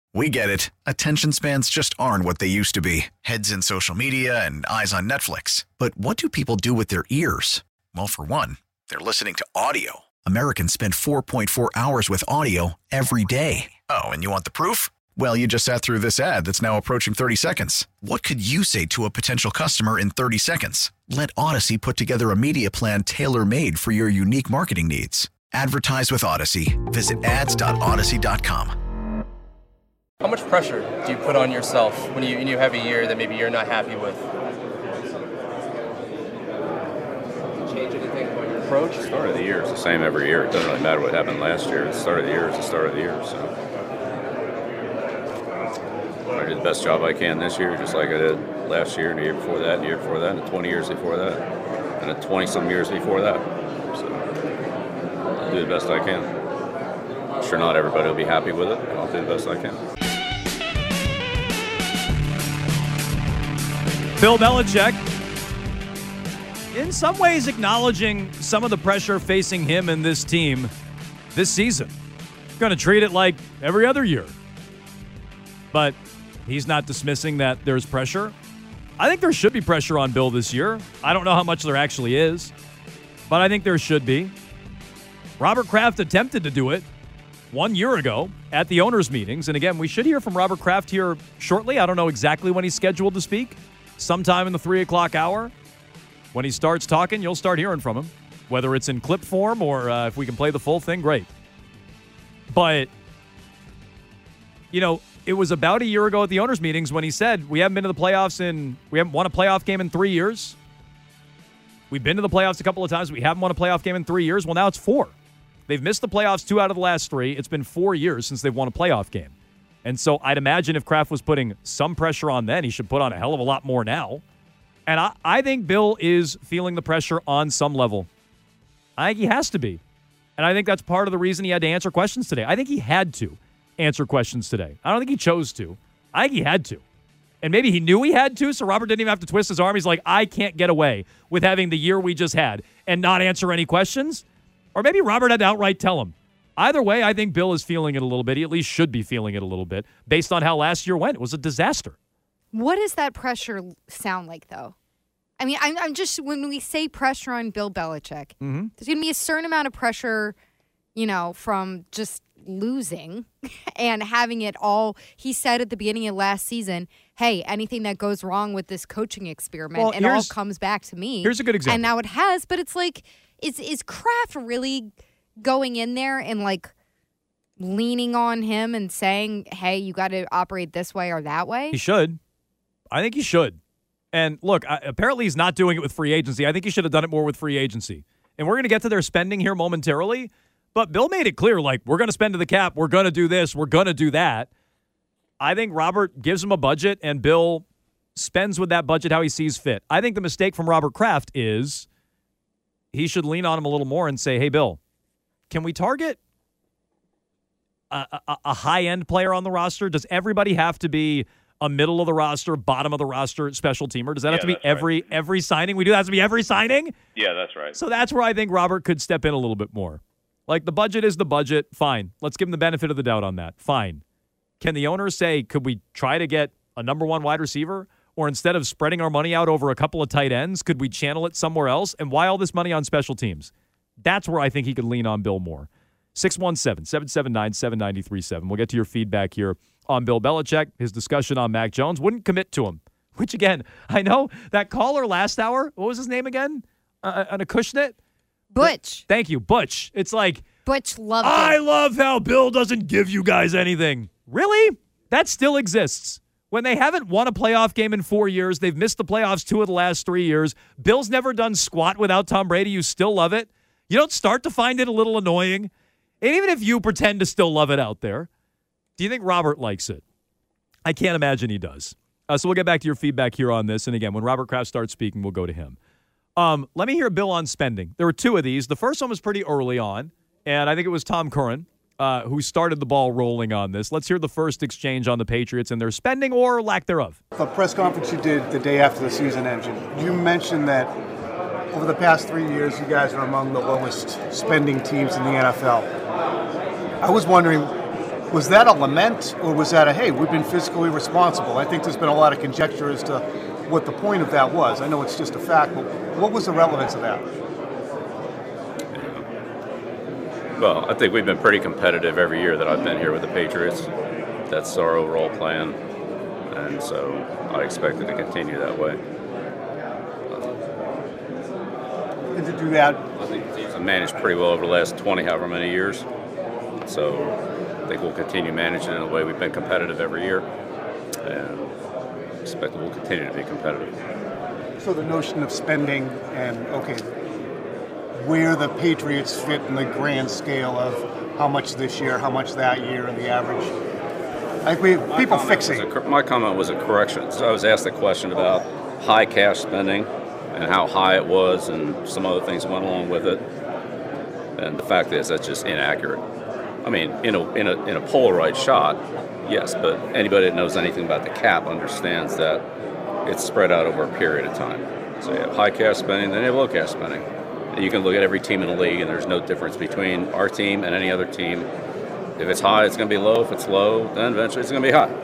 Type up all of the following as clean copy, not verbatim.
We get it. Attention spans just aren't what they used to be. Heads in social media and eyes on Netflix. But what do people do with their ears? Well, for one, they're listening to audio. Americans spend 4.4 hours with audio every day. Oh, and you want the proof? Well, you just sat through this ad that's now approaching 30 seconds. What could you say to a potential customer in 30 seconds? Let Odyssey put together a media plan tailor-made for your unique marketing needs. Advertise with Odyssey. Visit ads.odyssey.com. How much pressure do you put on yourself when you have a year that maybe you're not happy with? Change anything about your approach? The start of the year is the same every year. It doesn't really matter what happened last year. The start of the year is the start of the year. So I did the best job I can this year, just like I did last year, and the year before that, and the year before that, and the 20 years before that, and the 20-some years before that. So I'll do the best I can. I'm sure not everybody will be happy with it, but I'll do the best I can. Bill Belichick, in some ways acknowledging some of the pressure facing him and this team this season. Going to treat it like every other year. But he's not dismissing that there's pressure. I think there should be pressure on Bill this year. I don't know how much there actually is, but I think there should be. Robert Kraft attempted to do it 1 year ago at the owners' meetings. And again, we should hear from Robert Kraft here shortly. I don't know exactly when he's scheduled to speak. Sometime in the 3 o'clock hour. When he starts talking, you'll start hearing from him. Whether it's in clip form or if we can play the full thing, great. But, it was about a year ago at the owners' meetings when he said, we haven't been to the playoffs we haven't won a playoff game in 3 years. We've been to the playoffs a couple of times. We haven't won a playoff game in 3 years. Well, now it's 4. They've missed the playoffs 2 out of the last 3. It's been 4 years since they've won a playoff game. And so I'd imagine if Kraft was putting some pressure on then, he should put on a hell of a lot more now. And I think Bill is feeling the pressure on some level. I think he has to be. And I think that's part of the reason he had to answer questions today. I think he had to answer questions today. I don't think he chose to. I think he had to. And maybe he knew he had to, so Robert didn't even have to twist his arm. He's like, I can't get away with having the year we just had and not answer any questions. Or maybe Robert had to outright tell him. Either way, I think Bill is feeling it a little bit. He at least should be feeling it a little bit based on how last year went. It was a disaster. What does that pressure sound like, though? I mean, I'm just, when we say pressure on Bill Belichick, there's going to be a certain amount of pressure, from just losing and having it all. He said at the beginning of last season, hey, anything that goes wrong with this coaching experiment, it all comes back to me. Here's a good example. And now it has, but it's like, is Kraft really going in there and leaning on him and saying, hey, you got to operate this way or that way? He should. I think he should. And look, apparently he's not doing it with free agency. I think he should have done it more with free agency. And we're going to get to their spending here momentarily. But Bill made it clear, we're going to spend to the cap. We're going to do this. We're going to do that. I think Robert gives him a budget, and Bill spends with that budget how he sees fit. I think the mistake from Robert Kraft is he should lean on him a little more and say, hey, Bill, can we target a high-end player on the roster? Does everybody have to be a middle of the roster, bottom of the roster special teamer? Does that have to be every signing we do? That has to be every signing? Yeah, that's right. So that's where I think Robert could step in a little bit more. The budget is the budget. Fine. Let's give him the benefit of the doubt on that. Fine. Can the owner say, could we try to get a number one wide receiver? Or instead of spreading our money out over a couple of tight ends, could we channel it somewhere else? And why all this money on special teams? That's where I think he could lean on Bill more. 617-779-7937. We'll get to your feedback here on Bill Belichick, his discussion on Mac Jones. Wouldn't commit to him, which, again, I know that caller last hour, what was his name again? An Acushnet? Butch. Thank you, Butch. It's like, Butch loved it. I love how Bill doesn't give you guys anything. Really? That still exists. When they haven't won a playoff game in 4 years, they've missed the playoffs 2 of the last 3 years. Bill's never done squat without Tom Brady. You still love it. You don't start to find it a little annoying. And even if you pretend to still love it out there, do you think Robert likes it? I can't imagine he does. So we'll get back to your feedback here on this. And again, when Robert Kraft starts speaking, we'll go to him. Let me hear Bill on spending. There were 2 of these. The first one was pretty early on, and I think it was Tom Curran who started the ball rolling on this. Let's hear the first exchange on the Patriots and their spending or lack thereof. The press conference you did the day after the season ended, you mentioned that over the past 3 years, you guys are among the lowest spending teams in the NFL. I was wondering, Was that a lament, or was that a, hey, we've been fiscally responsible? I think there's been a lot of conjecture as to what the point of that was. I know it's just a fact, but what was the relevance of that? Well, I think we've been pretty competitive every year that I've been here with the Patriots. That's our overall plan, and so I expect it to continue that way. And to do that, I think the teams have managed pretty well over the last 20 however many years, so I think we'll continue managing in the way we've been competitive every year, and expect that we'll continue to be competitive. so the notion of spending and, okay, where the Patriots fit in the grand scale of how much this year, how much that year, and the average. I think people fixate. My comment was a correction. So I was asked a question about high cash spending and how high it was and some other things went along with it. And the fact is that's just inaccurate. I mean, in a Polaroid shot, yes, but anybody that knows anything about the cap understands that it's spread out over a period of time. So you have high cash spending, then you have low cash spending. And you can look at every team in the league, and there's no difference between our team and any other team. If it's high, it's going to be low. If it's low, then eventually it's going to be high.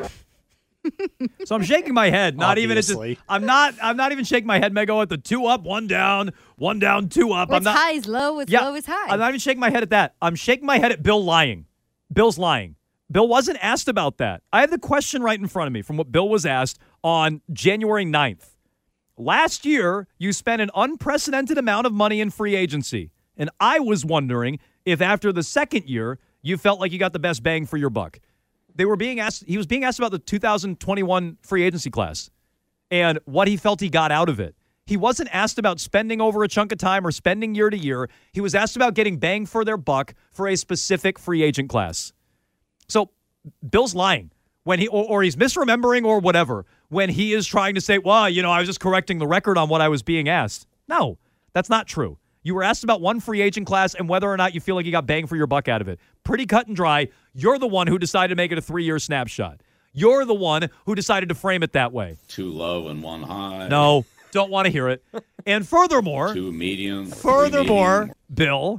So I'm shaking my head. Obviously. I'm not even shaking my head, Mego, at the 2 up, 1 down, 1 down, 2 up. What's high is low, what's low is high. I'm not even shaking my head at that. I'm shaking my head at Bill lying. Bill's lying. Bill wasn't asked about that. I have the question right in front of me from what Bill was asked on January 9th. Last year, you spent an unprecedented amount of money in free agency. And I was wondering if after the second year, you felt like you got the best bang for your buck. He was being asked about the 2021 free agency class and what he felt he got out of it. He wasn't asked about spending over a chunk of time or spending year to year. He was asked about getting bang for their buck for a specific free agent class. So Bill's lying when or he's misremembering or whatever when he is trying to say, well, I was just correcting the record on what I was being asked. No, that's not true. You were asked about one free agent class and whether or not you feel like you got bang for your buck out of it. Pretty cut and dry. You're the one who decided to make it a 3-year snapshot. You're the one who decided to frame it that way. 2 low and 1 high. No, don't want to hear it. And furthermore, 2 medium. Bill,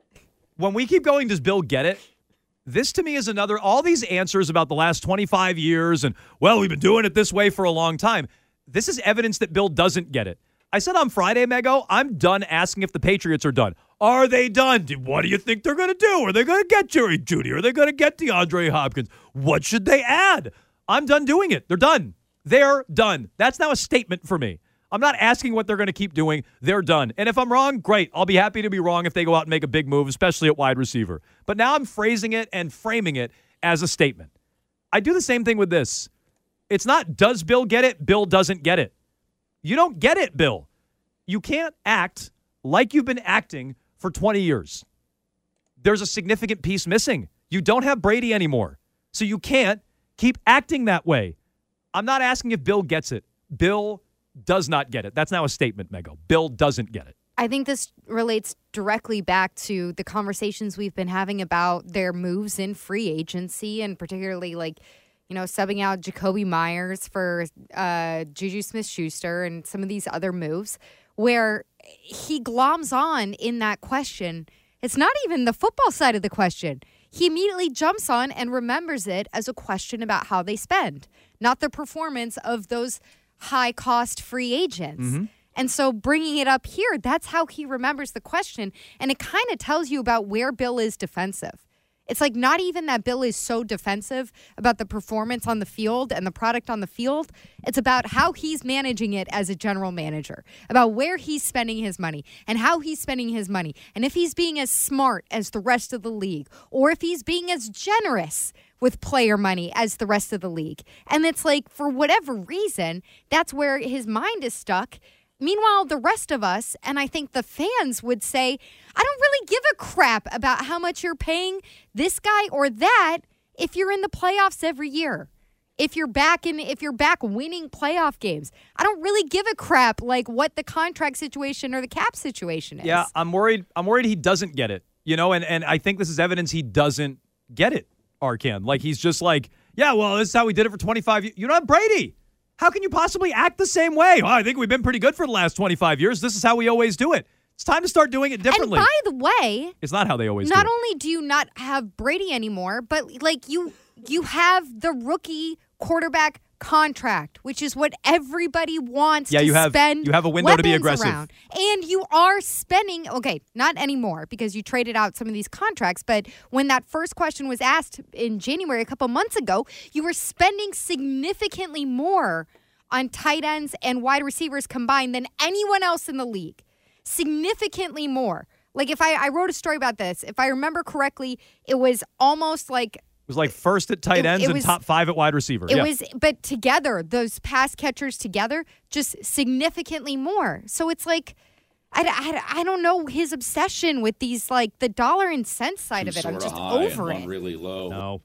when we keep going, does Bill get it? This to me is all these answers about the last 25 years and, well, we've been doing it this way for a long time. This is evidence that Bill doesn't get it. I said on Friday, Mego, I'm done asking if the Patriots are done. Are they done? What do you think they're going to do? Are they going to get Jerry Jeudy? Are they going to get DeAndre Hopkins? What should they add? I'm done doing it. They're done. They're done. That's now a statement for me. I'm not asking what they're going to keep doing. They're done. And if I'm wrong, great. I'll be happy to be wrong if they go out and make a big move, especially at wide receiver. But now I'm phrasing it and framing it as a statement. I do the same thing with this. It's not does Bill get it? Bill doesn't get it. You don't get it, Bill. You can't act like you've been acting for 20 years. There's a significant piece missing. You don't have Brady anymore. So you can't keep acting that way. I'm not asking if Bill gets it. Bill does not get it. That's now a statement, Mego. Bill doesn't get it. I think this relates directly back to the conversations we've been having about their moves in free agency and particularly subbing out Jacoby Myers for Juju Smith-Schuster and some of these other moves where he gloms on in that question. It's not even the football side of the question. He immediately jumps on and remembers it as a question about how they spend, not the performance of those high-cost free agents. Mm-hmm. And so bringing it up here, that's how he remembers the question. And it kind of tells you about where Bill is defensive. It's like not even that Bill is so defensive about the performance on the field and the product on the field. It's about how he's managing it as a general manager, about where he's spending his money and how he's spending his money. And if he's being as smart as the rest of the league or if he's being as generous with player money as the rest of the league. And it's like, for whatever reason, that's where his mind is stuck. Meanwhile, the rest of us, and I think the fans would say, I don't really give a crap about how much you're paying this guy or that if you're in the playoffs every year. If you're back winning playoff games. I don't really give a crap like what the contract situation or the cap situation is. Yeah, I'm worried he doesn't get it. And I think this is evidence he doesn't get it, Arcand. Like he's just like, yeah, well, this is how we did it for 25 years. You don't have Brady. How can you possibly act the same way? Well, I think we've been pretty good for the last 25 years. This is how we always do it. It's time to start doing it differently. And by the way, it's not how they always do. Not only do you not have Brady anymore, but like you have the rookie quarterback contract, which is what everybody wants to spend. You have a window to be aggressive. Around. And you are spending, okay, not anymore because you traded out some of these contracts, but when that first question was asked in January a couple months ago, you were spending significantly more on tight ends and wide receivers combined than anyone else in the league. Significantly more. Like if I wrote a story about this, if I remember correctly, it was almost like it was like first at tight ends and top 5 at wide receiver. It was, but together, those pass catchers together, just significantly more. So it's like, I don't know his obsession with these, like the dollar and cents side of it. I'm just over it. Really low.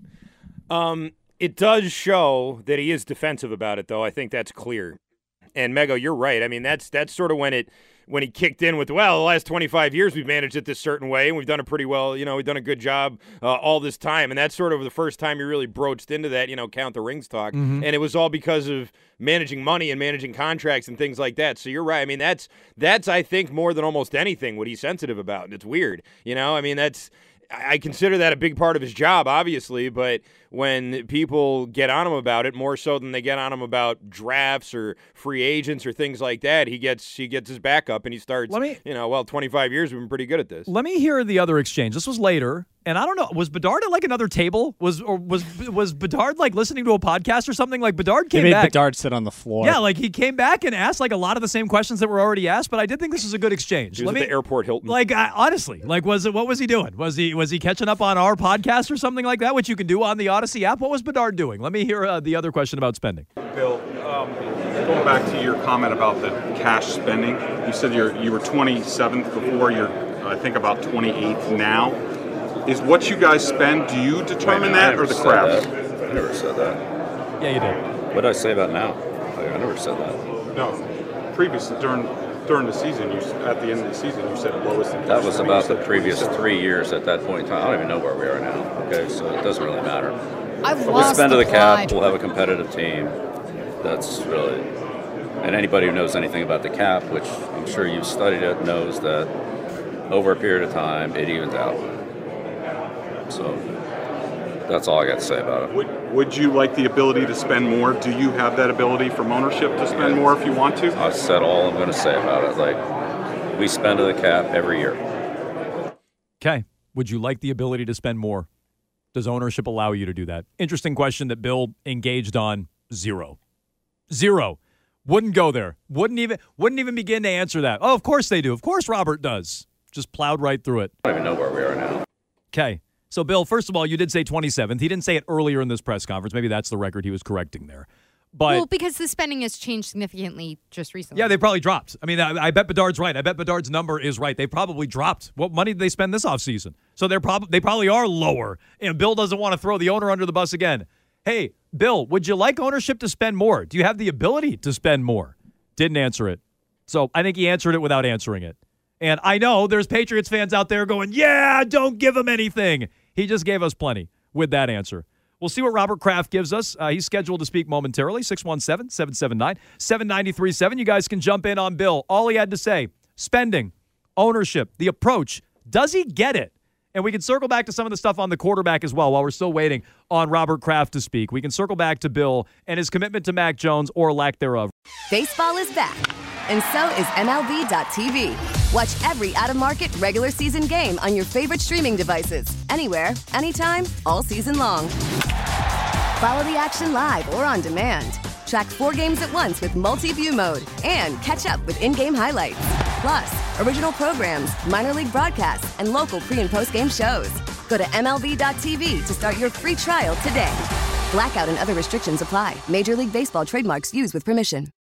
No. It does show that he is defensive about it, though. I think that's clear. And Mego, you're right. I mean, that's sort of when he kicked in with, the last 25 years we've managed it this certain way, and we've done it pretty well. We've done a good job all this time. And that's sort of the first time he really broached into that, count the rings talk. Mm-hmm. And it was all because of managing money and managing contracts and things like that. So you're right. I mean, that's I think, more than almost anything, what he's sensitive about. And it's weird. I mean, I consider that a big part of his job, obviously, but when people get on him about it, more so than they get on him about drafts or free agents or things like that, he gets his back up and he starts, 25 years we've been pretty good at this. Let me hear the other exchange. This was later, and I don't know, was Bedard at like another table? Was Bedard like listening to a podcast or something? Like Bedard came back. They made Bedard sit on the floor. Yeah, like he came back and asked like a lot of the same questions that were already asked, but I did think this was a good exchange. He was at the airport Hilton. Like honestly, like what was he doing? Was he catching up on our podcast or something like that, which you can do on the Odyssey app? What was Bedard doing? Let me hear the other question about spending. Bill, going back to your comment about the cash spending, you said you were 27th before, you're I think about 28th now. Is what you guys spend, do you determine that or the Kraft? I never said that. Yeah, you did. What did I say about now? I never said that. No, previously during the season, at the end of the season, you said what was the That was about the previous 3 years at that point in time. I don't even know where we are now. Okay, so it doesn't really matter. We'll spend to the cap. We'll have a competitive team. That's really, and anybody who knows anything about the cap, which I'm sure you've studied it, knows that over a period of time it evens out. So that's all I got to say about it. Would you like the ability to spend more? Do you have that ability from ownership to spend more if you want to? I said all I'm going to say about it. Like, we spend to the cap every year. Okay. Would you like the ability to spend more? Does ownership allow you to do that? Interesting question that Bill engaged on. Zero. Wouldn't go there. Wouldn't even begin to answer that. Oh, of course they do. Of course Robert does. Just plowed right through it. I don't even know where we are now. Okay. So, Bill, first of all, you did say 27th. He didn't say it earlier in this press conference. Maybe that's the record he was correcting there. But because the spending has changed significantly just recently. Yeah, they probably dropped. I mean, I bet Bedard's right. I bet Bedard's number is right. They probably dropped. What money did they spend this offseason? So they probably are lower. And Bill doesn't want to throw the owner under the bus again. Hey, Bill, would you like ownership to spend more? Do you have the ability to spend more? Didn't answer it. So I think he answered it without answering it. And I know there's Patriots fans out there going, yeah, don't give him anything. He just gave us plenty with that answer. We'll see what Robert Kraft gives us. He's scheduled to speak momentarily, 617-779-7937. You guys can jump in on Bill. All he had to say, spending, ownership, the approach. Does he get it? And we can circle back to some of the stuff on the quarterback as well while we're still waiting on Robert Kraft to speak. We can circle back to Bill and his commitment to Mac Jones or lack thereof. Baseball is back, and so is MLB.tv. Watch every out-of-market regular season game on your favorite streaming devices, anywhere, anytime, all season long. Follow the action live or on demand. Track 4 games at once with multi-view mode and catch up with in-game highlights. Plus, original programs, minor league broadcasts, and local pre- and post-game shows. Go to MLB.tv to start your free trial today. Blackout and other restrictions apply. Major League Baseball trademarks used with permission.